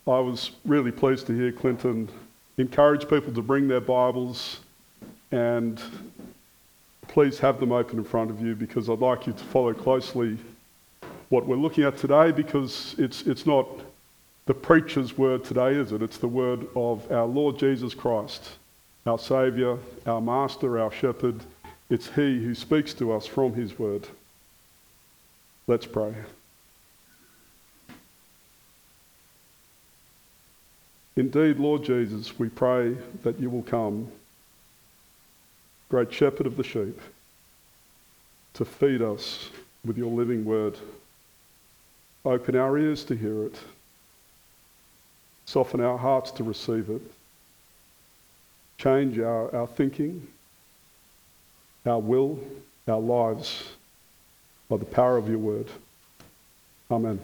I was really pleased to hear Clinton encourage people to bring their Bibles, and please have them open in front of you, because I'd like you to follow closely what we're looking at today, because it's not the preacher's word today, is it? It's the word of our Lord Jesus Christ, our Saviour, our Master, our Shepherd. It's He who speaks to us from His word. Let's pray. Indeed, Lord Jesus, we pray that you will come, great shepherd of the sheep, to feed us with your living word. Open our ears to hear it. Soften our hearts to receive it. Change our thinking, our will, our lives by the power of your word. Amen.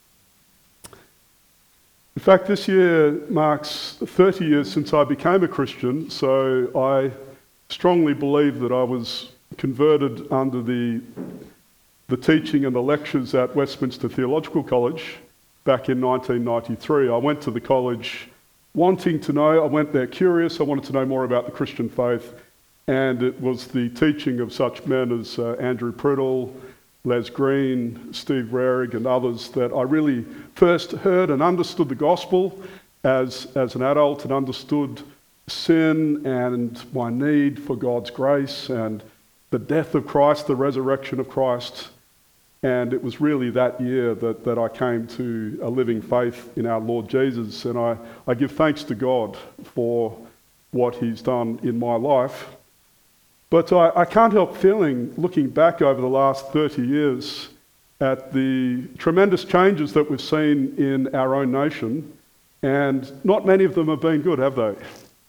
In fact, this year marks 30 years since I became a Christian, so I strongly believe that I was converted under the teaching and the lectures at Westminster Theological College back in 1993. I went to the college wanting to know, I went there curious, I wanted to know more about the Christian faith, and it was the teaching of such men as Andrew Priddle, Les Green, Steve Rarig and others that I really first heard and understood the gospel as an adult, and understood sin and my need for God's grace and the death of Christ, the resurrection of Christ. And it was really that year that I came to a living faith in our Lord Jesus, and I give thanks to God for what He's done in my life. But I can't help feeling, looking back over the last 30 years, at the tremendous changes that we've seen in our own nation, and not many of them have been good, have they?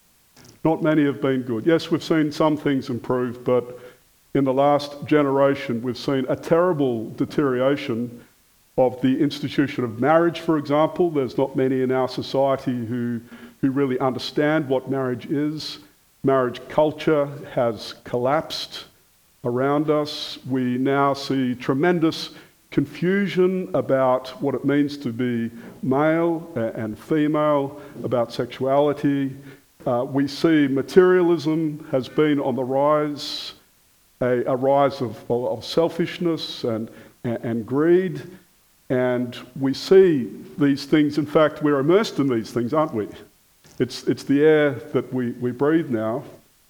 Not many have been good. Yes, we've seen some things improve, but in the last generation, we've seen a terrible deterioration of the institution of marriage, for example. There's not many in our society who really understand what marriage is. Marriage culture has collapsed around us. We now see tremendous confusion about what it means to be male and female, about sexuality. We see materialism has been on the rise, a rise of selfishness and greed. And we see these things. In fact, we're immersed in these things, aren't we? It's the air that we breathe now.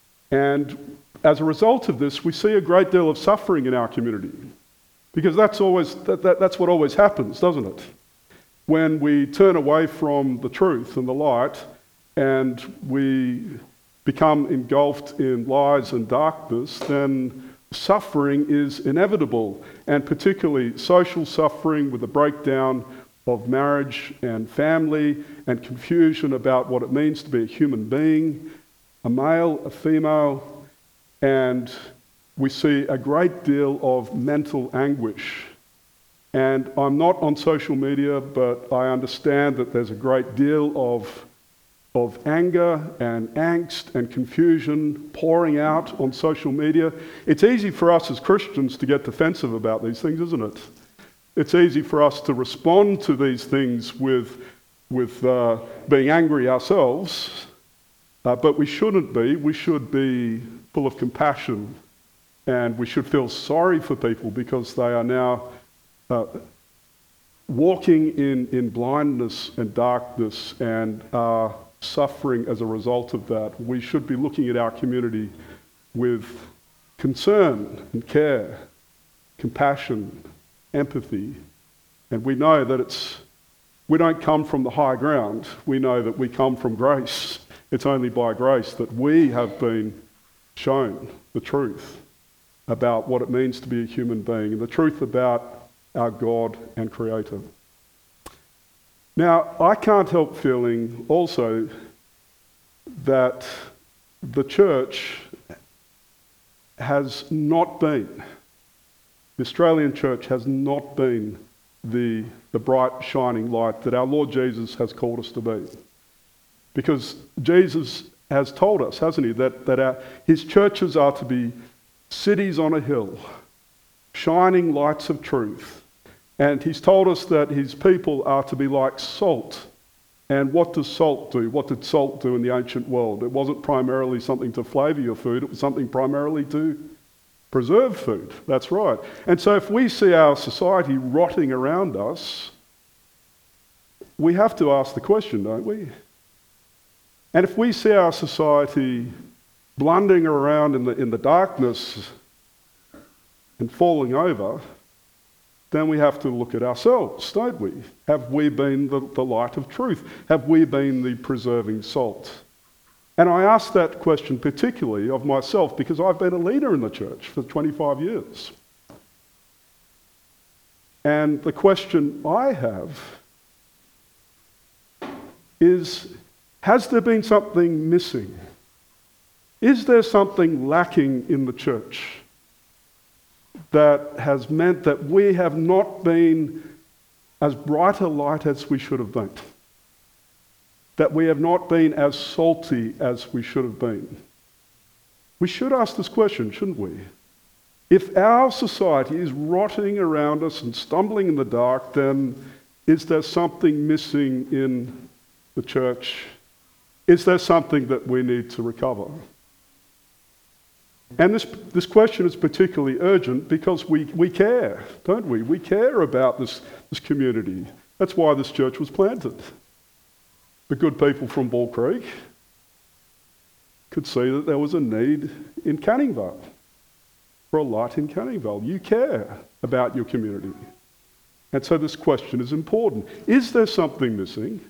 And as a result of this, we see a great deal of suffering in our community. Because that's what always happens, doesn't it? When we turn away from the truth and the light, and we become engulfed in lies and darkness, then suffering is inevitable, and particularly social suffering with the breakdown of marriage and family, and confusion about what it means to be a human being, a male, a female, and we see a great deal of mental anguish. And I'm not on social media, but I understand that there's a great deal of anger and angst and confusion pouring out on social media. It's easy for us as Christians to get defensive about these things, isn't it? It's easy for us to respond to these things with being angry ourselves, but we shouldn't be. We should be full of compassion, and we should feel sorry for people because they are now walking in blindness and darkness and are suffering as a result of that. We should be looking at our community with concern and care, compassion, empathy, and we know that we don't come from the high ground. We know that we come from grace. It's only by grace that we have been shown the truth about what it means to be a human being, and the truth about our God and Creator. Now, I can't help feeling also that the church has not been, the Australian church has not been the bright shining light that our Lord Jesus has called us to be. Because Jesus has told us, hasn't he, that his churches are to be cities on a hill, shining lights of truth. And he's told us that his people are to be like salt And what does salt do? What did salt do in the ancient world? It wasn't primarily something to flavour your food, it was something primarily to preserve food. That's right. And so if we see our society rotting around us, we have to ask the question, don't we? And if we see our society blundering around in the darkness and falling over, then we have to look at ourselves, don't we? Have we been the light of truth? Have we been the preserving salt? And I ask that question particularly of myself because I've been a leader in the church for 25 years. And the question I have is, has there been something missing? Is there something lacking in the church that has meant that we have not been as bright a light as we should have been? That we have not been as salty as we should have been? We should ask this question, shouldn't we? If our society is rotting around us and stumbling in the dark, then is there something missing in the church? Is there something that we need to recover? And this question is particularly urgent because we care, don't we? We care about this community. That's why this church was planted. The good people from Ball Creek could see that there was a need in Canning Vale, for a light in Canning Vale. You care about your community. And so this question is important. Is there something missing?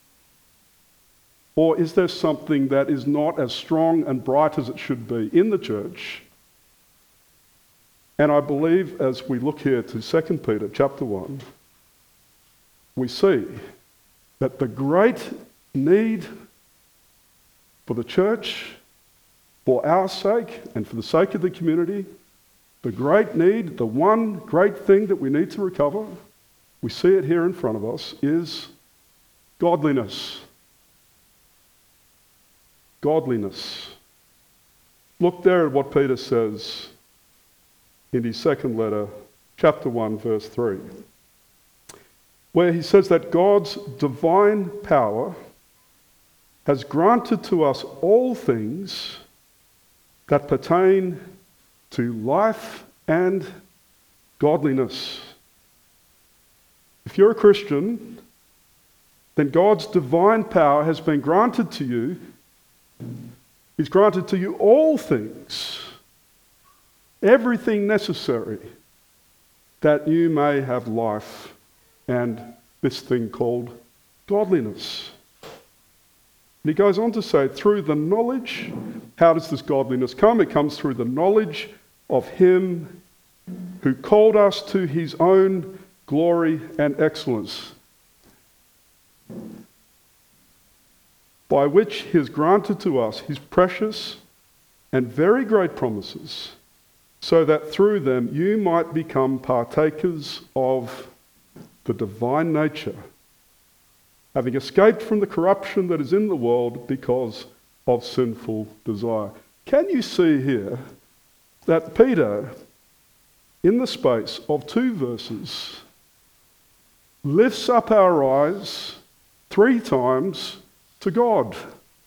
Or is there something that is not as strong and bright as it should be in the church? And I believe as we look here to 2 Peter chapter 1, we see that the great need for the church, for our sake and for the sake of the community, the great need, the one great thing that we need to recover, we see it here in front of us, is godliness. Godliness. Look there at what Peter says in his second letter, chapter 1, verse 3, where he says that God's divine power has granted to us all things that pertain to life and godliness. If you're a Christian, then God's divine power has been granted to you. He's granted to you all things, everything necessary that you may have life and this thing called godliness. And he goes on to say, through the knowledge, how does this godliness come? It comes through the knowledge of him who called us to his own glory and excellence, by which he has granted to us his precious and very great promises, so that through them you might become partakers of the divine nature, having escaped from the corruption that is in the world because of sinful desire. Can you see here that Peter, in the space of 2 verses, lifts up our eyes 3 times to God?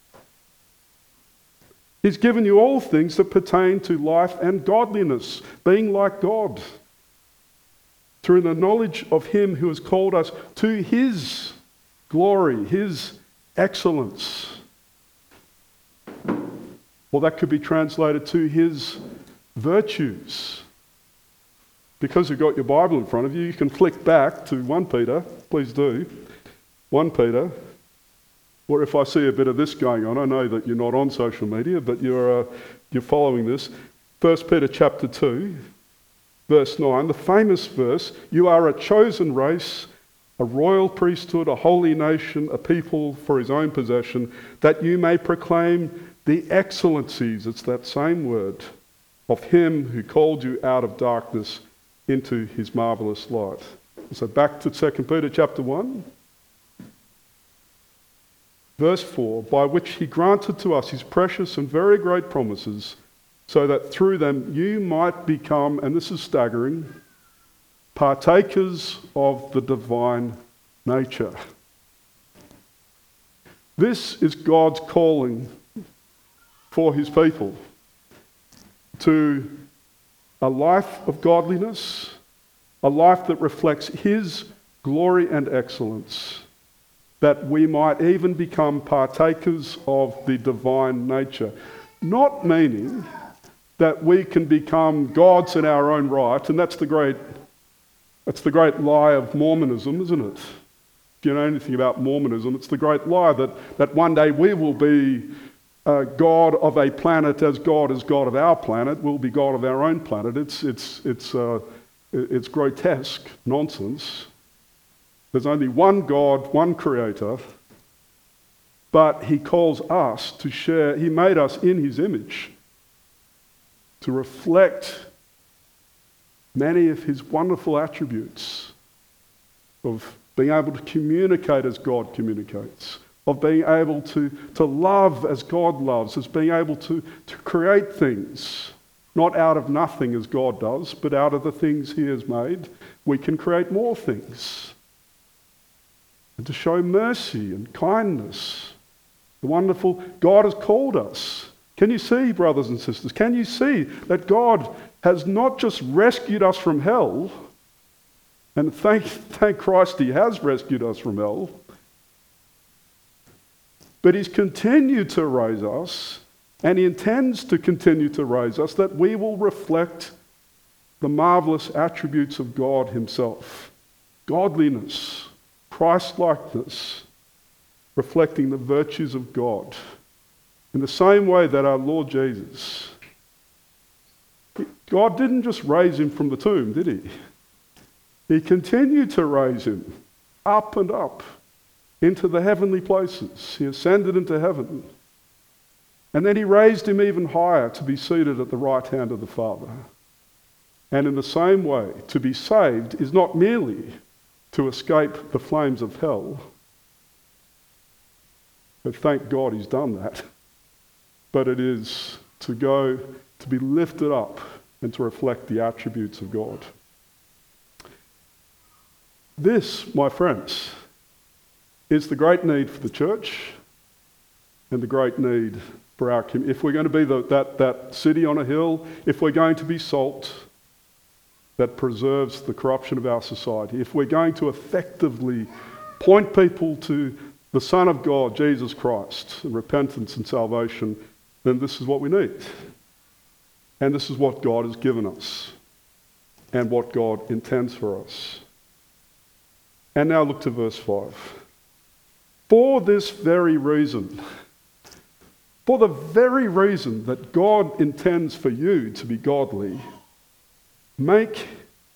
He's given you all things that pertain to life and godliness, being like God, through the knowledge of him who has called us to his glory, his excellence. Or that could be translated to his virtues. Because you've got your Bible in front of you, you can flick back to 1 Peter, please do. 1 Peter. Or if I see a bit of this going on, I know that you're not on social media, but you're following this. 1 Peter chapter 2, verse 9, the famous verse, you are a chosen race, a royal priesthood, a holy nation, a people for his own possession, that you may proclaim the excellencies, it's that same word, of him who called you out of darkness into his marvellous light. So back to 2 Peter chapter 1. Verse 4, by which he granted to us his precious and very great promises, so that through them you might become, and this is staggering, partakers of the divine nature. This is God's calling for his people to a life of godliness, a life that reflects his glory and excellence, that we might even become partakers of the divine nature. Not meaning that we can become gods in our own right, and that's the great lie of Mormonism, isn't it? If you know anything about Mormonism, it's the great lie that one day we will be God of a planet as God is God of our planet. We'll be God of our own planet. It's grotesque nonsense. There's only one God, one Creator, but he calls us to share. He made us in his image to reflect many of his wonderful attributes of being able to communicate as God communicates, of being able to love as God loves, as being able to create things, not out of nothing as God does, but out of the things he has made, we can create more things. And to show mercy and kindness. The wonderful God has called us. Can you see, brothers and sisters, can you see that God has not just rescued us from hell, and thank Christ he has rescued us from hell, but he's continued to raise us, and he intends to continue to raise us, that we will reflect the marvelous attributes of God himself. Godliness, Christ-likeness, reflecting the virtues of God. In the same way that our Lord Jesus, God didn't just raise him from the tomb, did he? He continued to raise him up and up into the heavenly places. He ascended into heaven. And then he raised him even higher to be seated at the right hand of the Father. And in the same way, to be saved is not merely to escape the flames of hell, but thank God he's done that. But it is to go, to be lifted up and to reflect the attributes of God. This, my friends, is the great need for the church and the great need for our community. If we're going to be that city on a hill, if we're going to be salt that preserves the corruption of our society, if we're going to effectively point people to the Son of God, Jesus Christ, and repentance and salvation, then this is what we need. And this is what God has given us and what God intends for us. And now look to verse 5. For this very reason, for the very reason that God intends for you to be godly, make...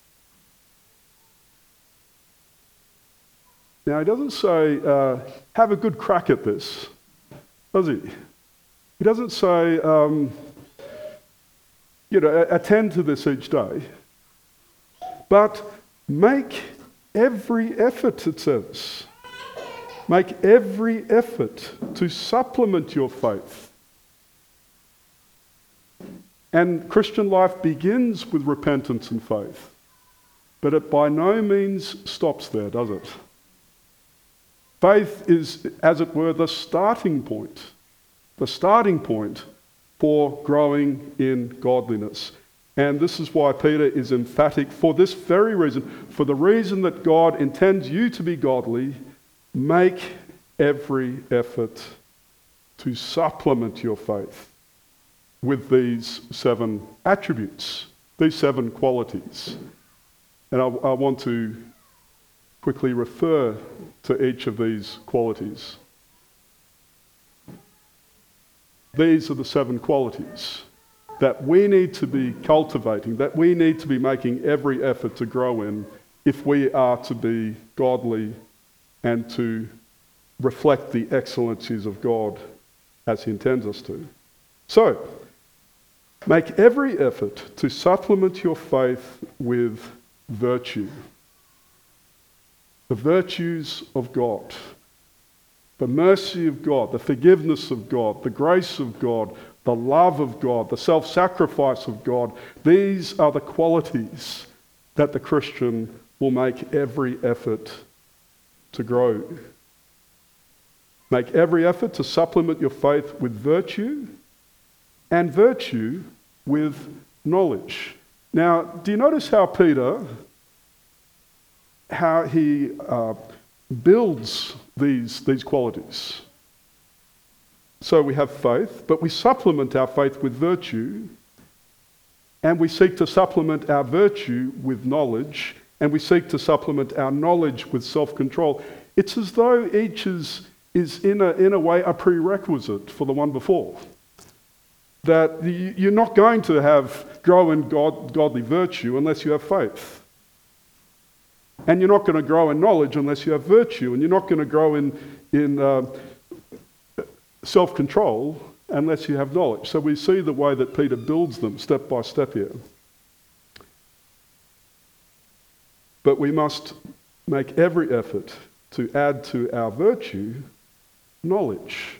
Now he doesn't say, have a good crack at this, does he? He doesn't say, attend to this each day. But make every effort, it says. Make every effort to supplement your faith. And Christian life begins with repentance and faith. But it by no means stops there, does it? Faith is, as it were, the starting point for growing in godliness. And this is why Peter is emphatic, for this very reason, for the reason that God intends you to be godly, make every effort to supplement your faith with these 7 attributes, these 7 qualities. And I want to quickly refer to each of these qualities. These are the 7 qualities that we need to be cultivating, that we need to be making every effort to grow in if we are to be godly and to reflect the excellencies of God as he intends us to. So, make every effort to supplement your faith with virtue. The virtues of God, the mercy of God, the forgiveness of God, the grace of God, the love of God, the self-sacrifice of God. These are the qualities that the Christian will make every effort to grow. Make every effort to supplement your faith with virtue, and virtue with knowledge. Now, do you notice how Peter, how he builds these qualities? So we have faith, but we supplement our faith with virtue, and we seek to supplement our virtue with knowledge, and we seek to supplement our knowledge with self-control. It's as though each is in a way a prerequisite for the one before. That you're not going to grow in godly virtue unless you have faith. And you're not going to grow in knowledge unless you have virtue. And you're not going to grow in self-control unless you have knowledge. So we see the way that Peter builds them step by step here. But we must make every effort to add to our virtue knowledge.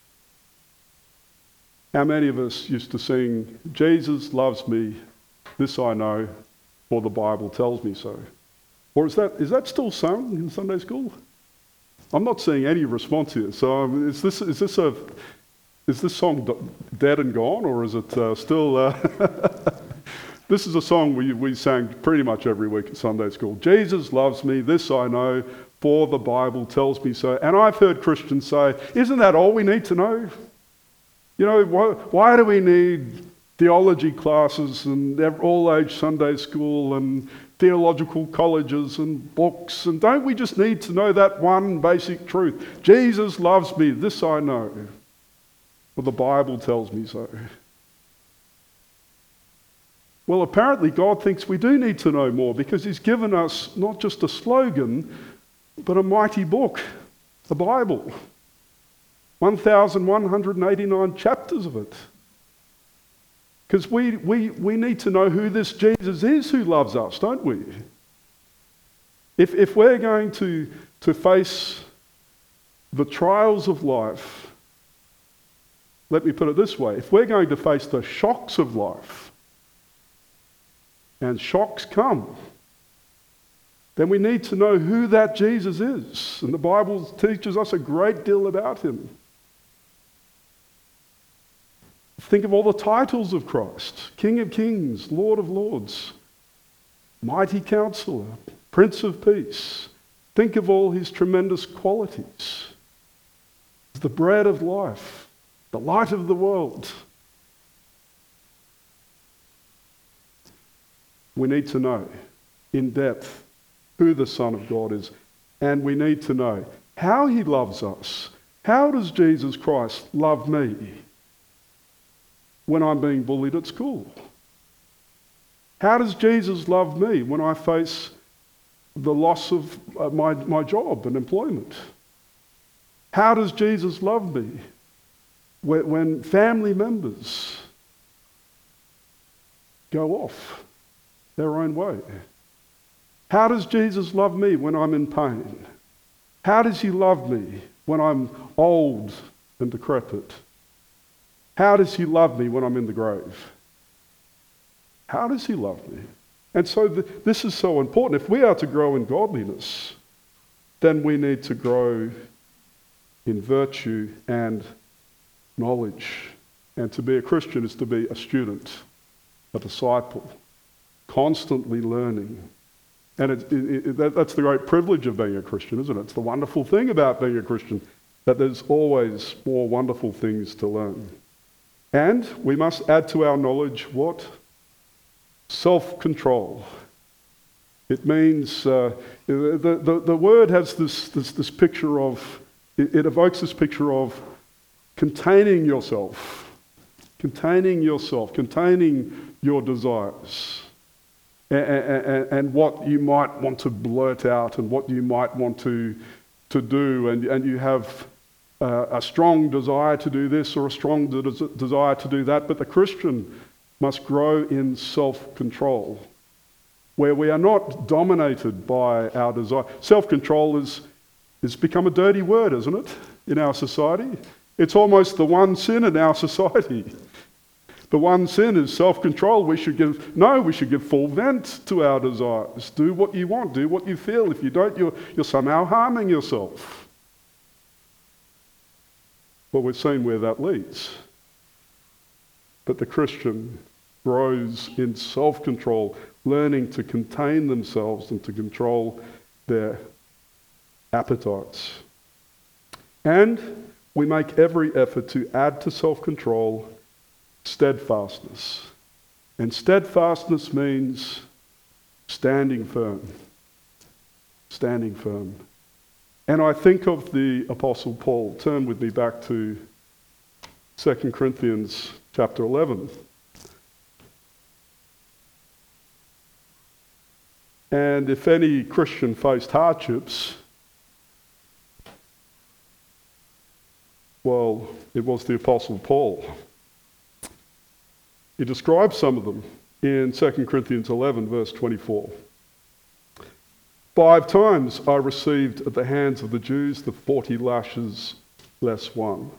How many of us used to sing, "Jesus loves me, this I know, for the Bible tells me so"? Or is that still sung in Sunday school? I'm not seeing any response here. So is this song dead and gone, or is it still? This is a song we sang pretty much every week at Sunday school. "Jesus loves me, this I know, for the Bible tells me so." And I've heard Christians say, "Isn't that all we need to know? You know, why do we need theology classes and all-age Sunday school and theological colleges and books? And don't we just need to know that one basic truth? Jesus loves me, this I know, for the Bible tells me so." Well, apparently God thinks we do need to know more, because he's given us not just a slogan, but a mighty book, the Bible. 1,189 chapters of it. Because we need to know who this Jesus is who loves us, don't we? If we're going to face the trials of life, let me put it this way, if we're going to face the shocks of life, and shocks come, then we need to know who that Jesus is. And the Bible teaches us a great deal about him. Think of all the titles of Christ: King of Kings, Lord of Lords, Mighty Counselor, Prince of Peace. Think of all his tremendous qualities. He's the bread of life, the light of the world. We need to know in depth who the Son of God is, and we need to know how he loves us. How does Jesus Christ love me when I'm being bullied at school? How does Jesus love me when I face the loss of my job and employment? How does Jesus love me when family members go off their own way? How does Jesus love me when I'm in pain? How does he love me when I'm old and decrepit? How does he love me when I'm in the grave? How does he love me? And so this is so important. If we are to grow in godliness, then we need to grow in virtue and knowledge. And to be a Christian is to be a student, a disciple, constantly learning. And that's the great privilege of being a Christian, isn't it? It's the wonderful thing about being a Christian, that there's always more wonderful things to learn. And we must add to our knowledge what? Self-control. It means, the word has this picture of, it evokes this picture of containing yourself, containing your desires, and what you might want to blurt out and what you might want to do, and you have a strong desire to do this or a strong desire to do that. But the Christian must grow in self-control, where we are not dominated by our desire. Self-control is become a dirty word, isn't it, in our society? It's almost the one sin in our society. The one sin is self-control. We should give full vent to our desires. Do what you want, do what you feel. If you don't, you're somehow harming yourself. Well, we've seen where that leads. But the Christian grows in self-control, learning to contain themselves and to control their appetites. And we make every effort to add to self-control steadfastness. And steadfastness means standing firm. Standing firm. And I think of the Apostle Paul. Turn with me back to 2 Corinthians chapter 11. And if any Christian faced hardships, well, it was the Apostle Paul. He describes some of them in 2 Corinthians 11, verse 24. 5 times I received at the hands of the Jews the 40 lashes less one.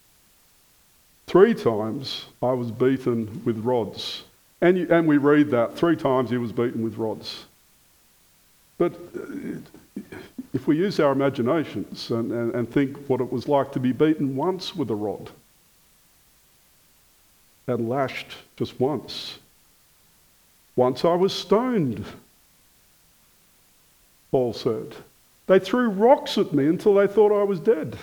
3 times I was beaten with rods. And we read that 3 times he was beaten with rods. But if we use our imaginations and think what it was like to be beaten once with a rod and lashed just once. Once I was stoned, Paul said. They threw rocks at me until they thought I was dead.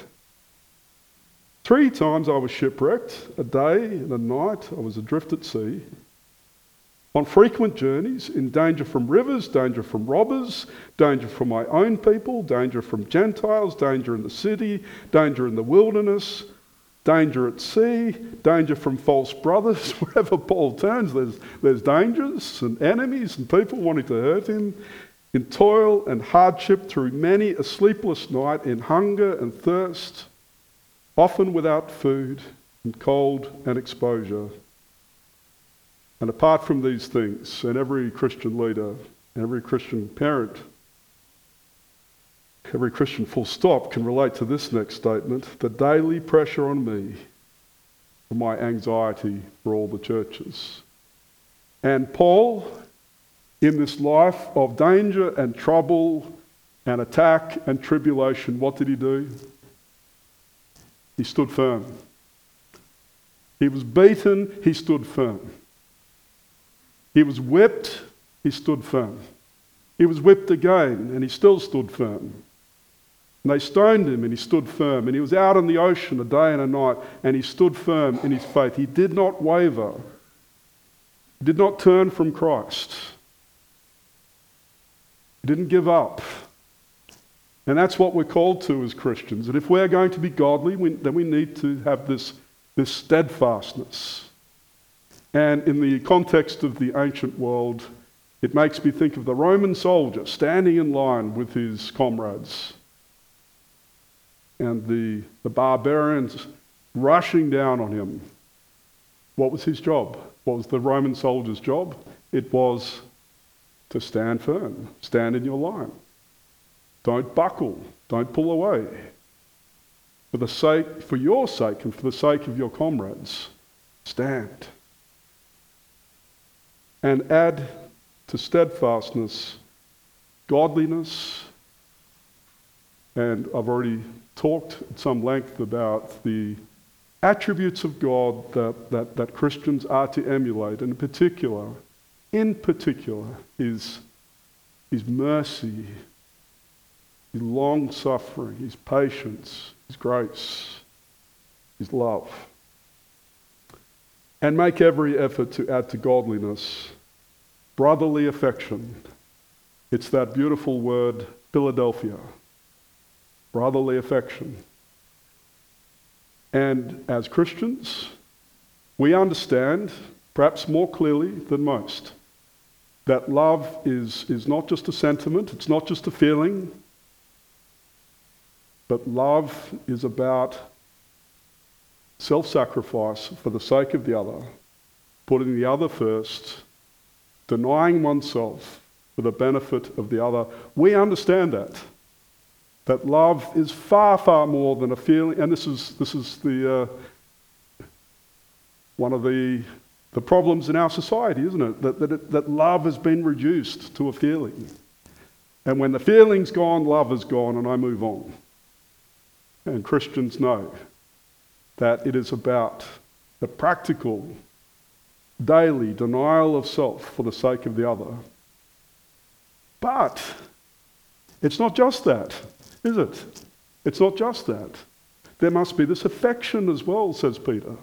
3 times I was shipwrecked, a day and a night I was adrift at sea. On frequent journeys, in danger from rivers, danger from robbers, danger from my own people, danger from Gentiles, danger in the city, danger in the wilderness, danger at sea, danger from false brothers. Wherever Paul turns, there's dangers and enemies and people wanting to hurt him. In toil and hardship through many a sleepless night, in hunger and thirst, often without food, in cold and exposure. And apart from these things, and every Christian leader, every Christian parent, every Christian full stop can relate to this next statement, the daily pressure on me for my anxiety for all the churches. And Paul, in this life of danger and trouble and attack and tribulation, what did he do? He stood firm. He was beaten, he stood firm. He was whipped, he stood firm. He was whipped again, and he still stood firm. And they stoned him, and he stood firm. And he was out in the ocean a day and a night, and he stood firm in his faith. He did not waver. He did not turn from Christ. He didn't give up. And that's what we're called to as Christians. And if we're going to be godly, then we need to have this steadfastness. And in the context of the ancient world, it makes me think of the Roman soldier standing in line with his comrades and the barbarians rushing down on him. What was his job? What was the Roman soldier's job? It was to stand firm, stand in your line. Don't buckle, don't pull away. For your sake and for the sake of your comrades, stand. And add to steadfastness, godliness, and I've already talked at some length about the attributes of God that Christians are to emulate, and in particular, His mercy, His long-suffering, His patience, His grace, His love. And make every effort to add to godliness brotherly affection. It's that beautiful word, Philadelphia. Brotherly affection. And as Christians, we understand, perhaps more clearly than most, that love is not just a sentiment, it's not just a feeling, but love is about self-sacrifice for the sake of the other, putting the other first, denying oneself for the benefit of the other. We understand that love is far, far more than a feeling, and this is the one of the problems in our society, isn't it? That love has been reduced to a feeling. And when the feeling's gone, love is gone, and I move on. And Christians know that it is about the practical, daily denial of self for the sake of the other. But it's not just that, is it? It's not just that. There must be this affection as well, says Peter.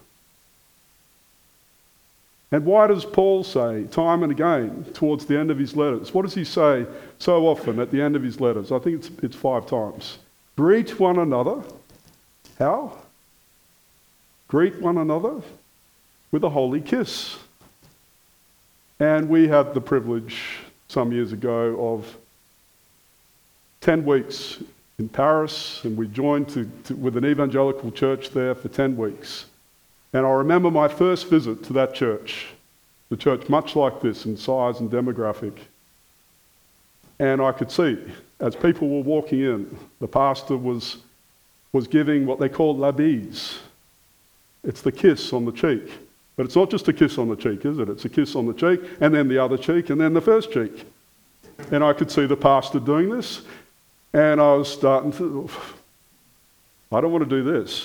And why does Paul say time and again towards the end of his letters? What does he say so often at the end of his letters? I think it's 5 times. Greet one another. How? Greet one another with a holy kiss. And we had the privilege some years ago of 10 weeks in Paris, and we joined with an evangelical church there for 10 weeks. And I remember my first visit to that church, the church much like this in size and demographic. And I could see, as people were walking in, the pastor was giving what they call la bise. It's the kiss on the cheek. But it's not just a kiss on the cheek, is it? It's a kiss on the cheek, and then the other cheek, and then the first cheek. And I could see the pastor doing this, and I was starting to, I don't want to do this.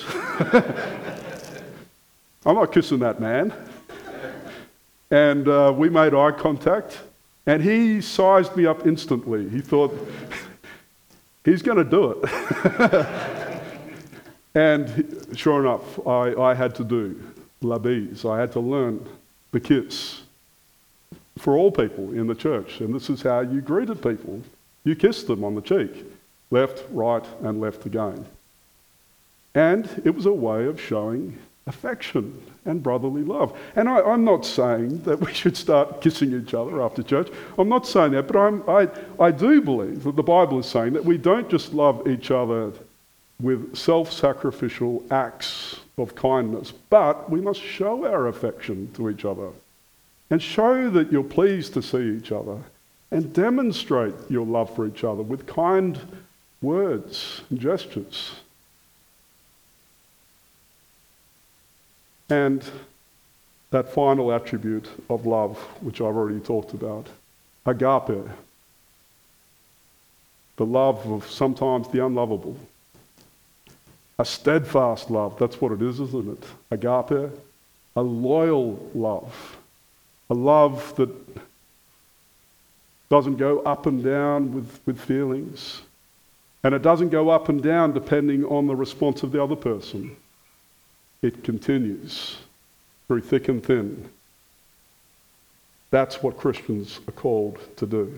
I'm not kissing that man. And we made eye contact, and he sized me up instantly. He thought, he's going to do it. And sure enough, I had to do la bise. I had to learn the kiss for all people in the church. And this is how you greeted people. You kissed them on the cheek, left, right, and left again. And it was a way of showing affection and brotherly love. And I'm not saying that we should start kissing each other after church. I'm not saying that, but I do believe that the Bible is saying that we don't just love each other with self-sacrificial acts of kindness, but we must show our affection to each other and show that you're pleased to see each other and demonstrate your love for each other with kind words and gestures. And that final attribute of love, which I've already talked about, agape, the love of sometimes the unlovable. A steadfast love, that's what it is, isn't it? Agape, a loyal love. A love that doesn't go up and down with feelings. And it doesn't go up and down depending on the response of the other person. It continues through thick and thin. That's what Christians are called to do.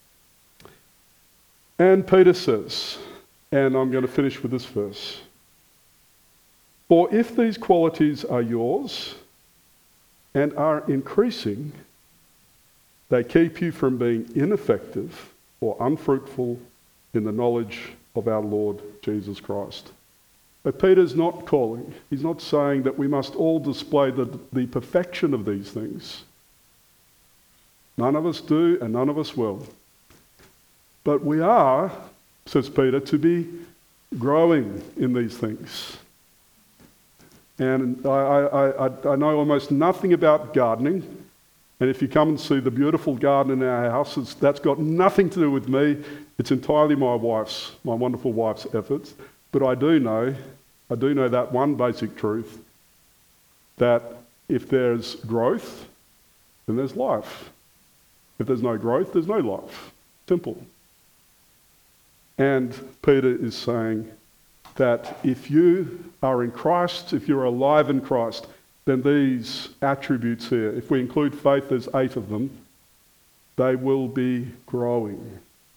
And Peter says, and I'm going to finish with this verse, for if these qualities are yours and are increasing, they keep you from being ineffective or unfruitful in the knowledge of our Lord Jesus Christ. But Peter's not calling, he's not saying that we must all display the perfection of these things. None of us do and none of us will. But we are, says Peter, to be growing in these things. And I know almost nothing about gardening. And if you come and see the beautiful garden in our house, that's got nothing to do with me. It's entirely my wonderful wife's efforts. But I do know that one basic truth, that if there's growth, then there's life. If there's no growth, there's no life. Simple. And Peter is saying that if you are in Christ, if you're alive in Christ, then these attributes here, if we include faith, there's 8 of them, they will be growing.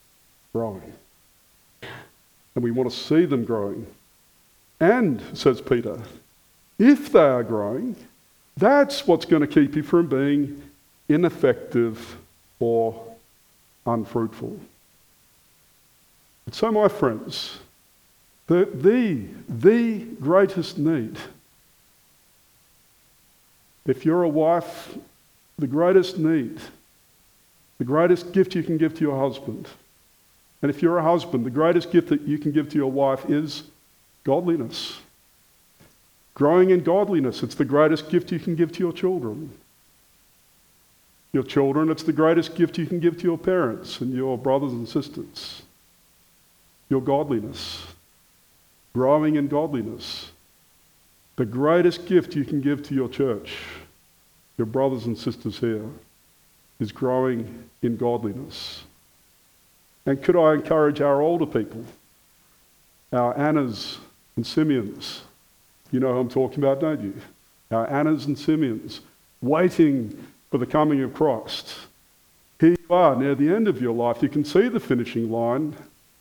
And we want to see them growing. And, says Peter, if they are growing, that's what's going to keep you from being ineffective or unfruitful. And so, my friends, the greatest need, if you're a wife, the greatest need, the greatest gift you can give to your husband, and if you're a husband, the greatest gift that you can give to your wife is godliness. Growing in godliness, it's the greatest gift you can give to your children. Your children, it's the greatest gift you can give to your parents and your brothers and sisters. Your godliness. Growing in godliness. The greatest gift you can give to your church, your brothers and sisters here, is growing in godliness. And could I encourage our older people, our Annas and Simeons? You know who I'm talking about, don't you? Our Annas and Simeons, waiting for the coming of Christ. Here you are, near the end of your life. You can see the finishing line.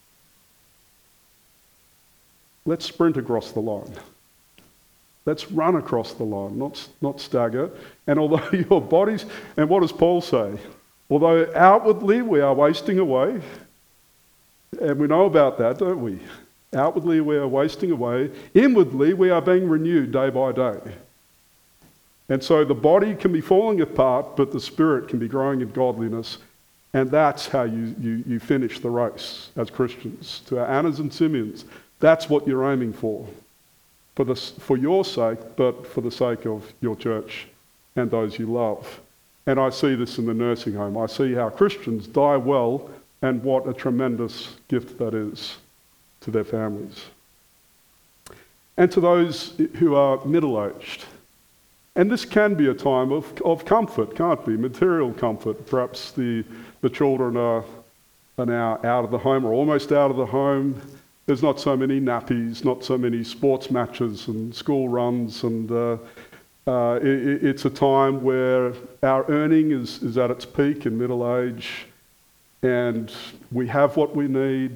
Let's sprint across the line. Let's run across the line, not stagger. And although your bodies, and what does Paul say? Although outwardly we are wasting away, and we know about that, don't we? Outwardly we are wasting away. Inwardly we are being renewed day by day. And so the body can be falling apart, but the spirit can be growing in godliness. And that's how you finish the race as Christians. To our Annas and Simeons, that's what you're aiming for your sake, but for the sake of your church and those you love. And I see this in the nursing home. I see how Christians die well, and what a tremendous gift that is to their families. And to those who are middle-aged. And this can be a time of comfort, can't be? Material comfort. Perhaps the children are now out of the home, or almost out of the home. There's not so many nappies, not so many sports matches and school runs, and it's a time where our earning is at its peak in middle age, and we have what we need.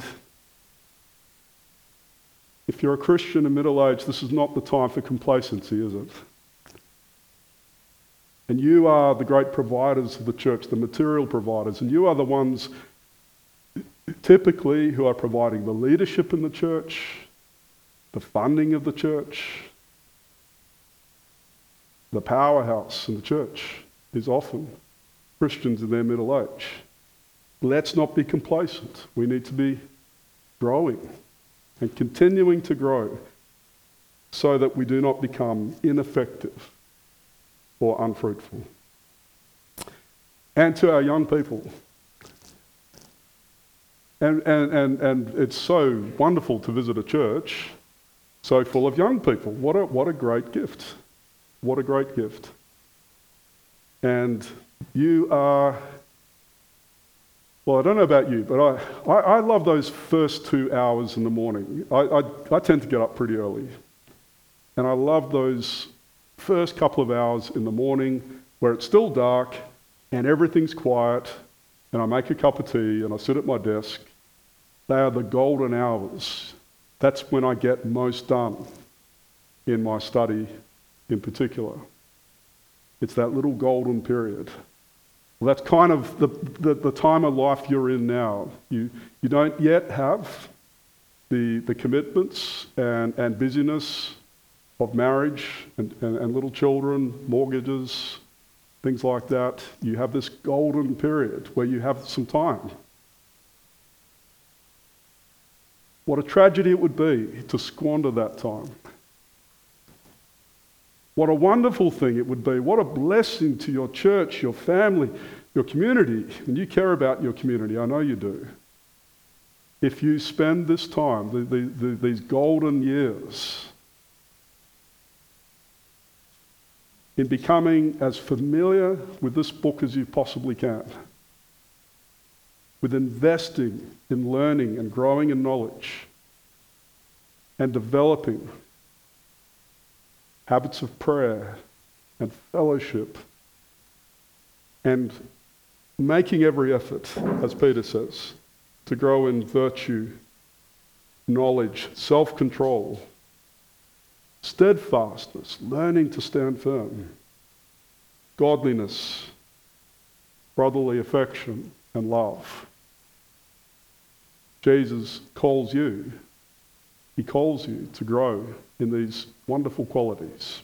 If you're a Christian in middle age, this is not the time for complacency, is it? And you are the great providers of the church, the material providers, and you are the ones typically who are providing the leadership in the church, the funding of the church. The powerhouse in the church is often Christians in their middle age. Let's not be complacent. We need to be growing and continuing to grow so that we do not become ineffective or unfruitful. And to our young people, and it's so wonderful to visit a church so full of young people. What a great gift. What a great gift. And you are, well, I don't know about you, but I love those first 2 hours in the morning. I tend to get up pretty early. And I love those first couple of hours in the morning where it's still dark and everything's quiet, and I make a cup of tea and I sit at my desk. They are the golden hours. That's when I get most done in my study in particular. It's that little golden period. Well, that's kind of the time of life you're in now. You don't yet have the commitments and busyness of marriage and little children, mortgages, things like that. You have this golden period where you have some time. What a tragedy it would be to squander that time. What a wonderful thing it would be. What a blessing to your church, your family, your community. And you care about your community, I know you do. If you spend this time, these golden years, in becoming as familiar with this book as you possibly can, with investing in learning and growing in knowledge, and developing habits of prayer and fellowship, and making every effort, as Peter says, to grow in virtue, knowledge, self-control, steadfastness, learning to stand firm, godliness, brotherly affection, and love. Jesus calls you. He calls you to grow in these wonderful qualities.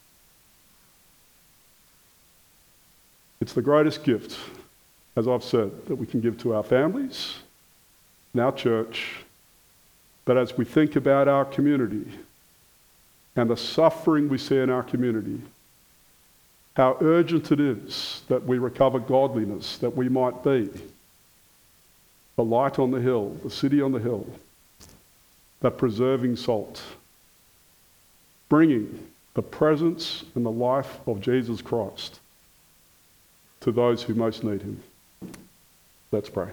It's the greatest gift, as I've said, that we can give to our families and our church. But as we think about our community and the suffering we see in our community, how urgent it is that we recover godliness, that we might be the light on the hill, the city on the hill, that preserving salt, bringing the presence and the life of Jesus Christ to those who most need him. Let's pray.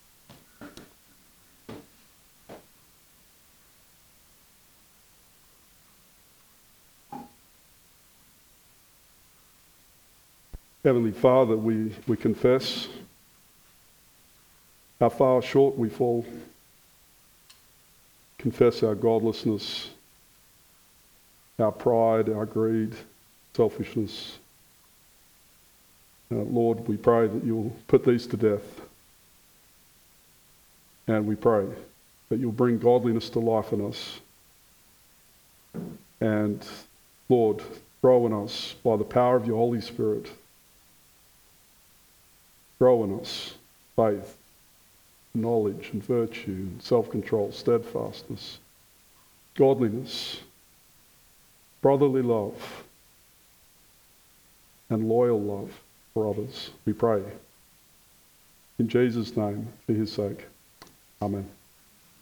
Heavenly Father, we confess how far short we fall. Confess our godlessness, our pride, our greed, selfishness. Lord, we pray that you'll put these to death. And we pray that you'll bring godliness to life in us. And Lord, grow in us by the power of your Holy Spirit. Grow in us faith, knowledge and virtue and self-control, steadfastness, godliness, brotherly love, and loyal love for others. We pray. In Jesus' name, for his sake. Amen.